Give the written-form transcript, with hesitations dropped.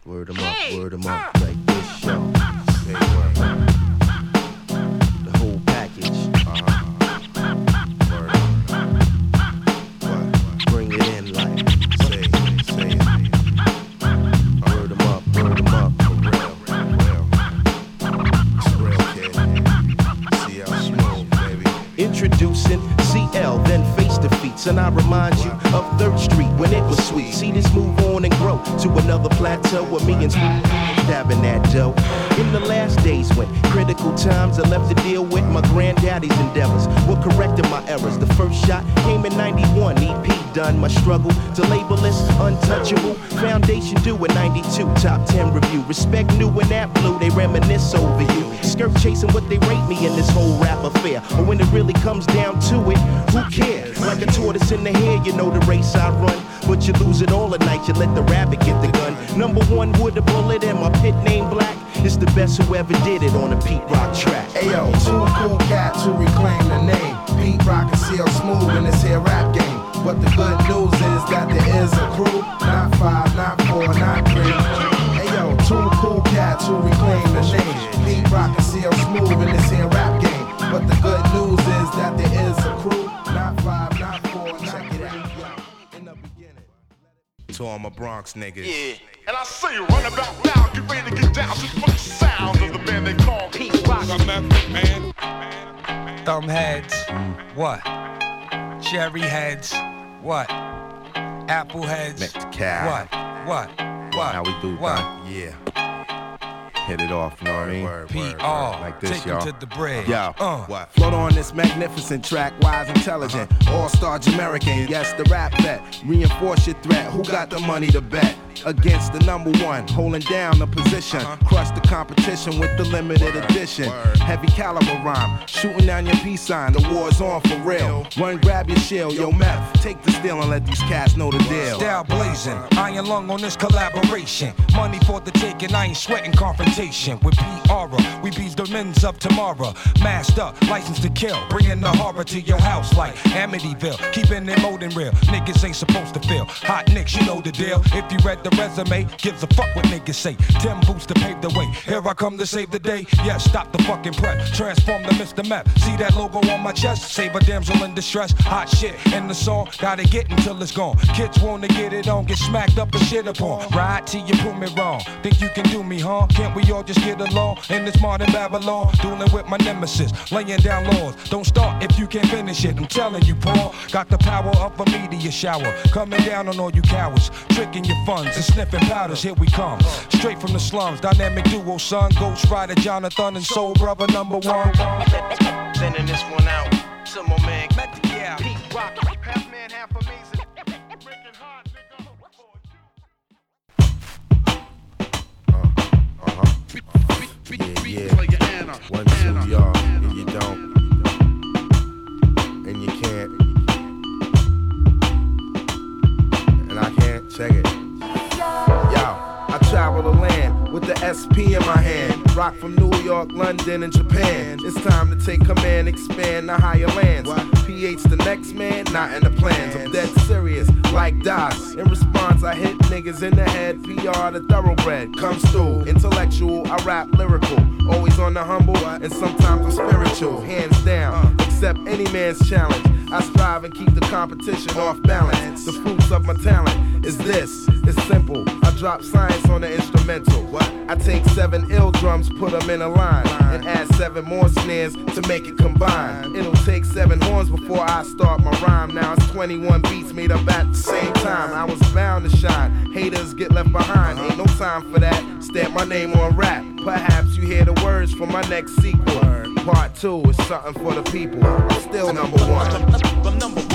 Word 'em up, like this, yo. Say word. The whole package. Word. What? Bring it in like. Say it. Word 'em up, for real. It's real, kid. CL Smooth, baby. Introducing CL, then face defeats, and I remind you of 3rd Street when it was sweet. See this move on and grow to another plateau where me and dabbing that dough. In the last days when critical times I left to deal with my granddaddy's endeavors, were correcting my errors. The first shot came in 91, EP done. My struggle to label this untouchable. Foundation due in 92, top 10 review. Respect new when that blue, they reminisce over you. Skirt chasing what they rate me in this whole rap affair. But when it really comes down to it, who cares? Like a tortoise in the hair, you know the race I run. But you lose it all at night, you let the rabbit get the gun. Number one with a bullet and my pit name black. It's the best who ever did it on a Pete Rock track. Ayo, 2 cool cats who reclaim the name. Pete Rock and CL Smooth in this here rap game. But the good news is that there is a crew. Not 5, not 4, not 3. Ayo, 2 cool cats who reclaim the name. Pete Rock and CL Smooth in this here rap game. But the good news is that there is a crew. Not 5, not 4, check it out. In the beginning. To all my Bronx niggas. Yeah. And I say run about now, get ready to get down to the sound of the man they call Pete Rock. Man. Thumb heads, what? Cherry heads, what? Apple heads, what? How we do what? that? Yeah. Hit it off, you know what I mean? PR, like this, take y'all. to the bread. Yo, What? Float on this magnificent track, wise, intelligent, all-star Jamaican. Yes, the rap vet. Reinforce your threat. Who got the money to bet? Against the number one, holding down the position. Crush the competition with the limited edition. Heavy caliber rhyme, shooting down your peace sign. The war's on for real. Run, grab your shield, yo meth. Take the steel and let these cats know the deal. Style blazing, iron lung on this collaboration. Money for the taking, I ain't sweating confrontation. With PR, we bees the men's of tomorrow. Masked up, license to kill, bringing the horror to your house like Amityville. Keeping it molding real, niggas ain't supposed to feel. Hot nicks, you know the deal. If you read the resume, gives a fuck what niggas say. 10 boots to pave the way, here I come to save the day. Yeah, stop the fucking prep, transform the Mr. Map. See that logo on my chest, save a damsel in distress. Hot shit in the song, gotta get until it's gone. Kids wanna get it on, get smacked up and shit upon. Ride till you prove me wrong, think you can do me, huh? Can't we all just get along in this modern Babylon? Dueling with my nemesis, laying down laws. Don't start if you can't finish it, I'm telling you, Paul. Got the power of a meteor shower, coming down on all you cowards, tricking your funds and sniffing powders, here we come. Straight from the slums, dynamic duo, son. Ghost Rider, Jonathan, and Soul Brother number one. Sending this one out to my man, Pete Rock. Half man, half amazing. Breaking hard, nigga. Yeah. 1, 2, y'all. And you don't. And you can't. And I can't. Check it. Yo, I travel the land with the SP in my hand. Rock from New York, London, and Japan. It's time to take command, expand the higher lands. PH the next man, not in the plans. I'm dead serious, like DOS. In response, I hit niggas in the head. PR the thoroughbred comes through. Intellectual, I rap lyrical. Always on the humble, and sometimes I'm spiritual. Hands down, accept any man's challenge. I strive and keep the competition off balance. The fruits of my talent is this. It's simple. I drop science on the instrumental. I take 7 ill drums, put them in a line, and add 7 more snares to make it combine. It'll take 7 horns before I start my rhyme. Now it's 21 beats made up at the same time. I was bound to shine. Haters get left behind. Ain't no time for that. Stamp my name on rap. Perhaps you hear the words for my next sequel. Part 2 is something for the people. I'm still number one. I'm number one.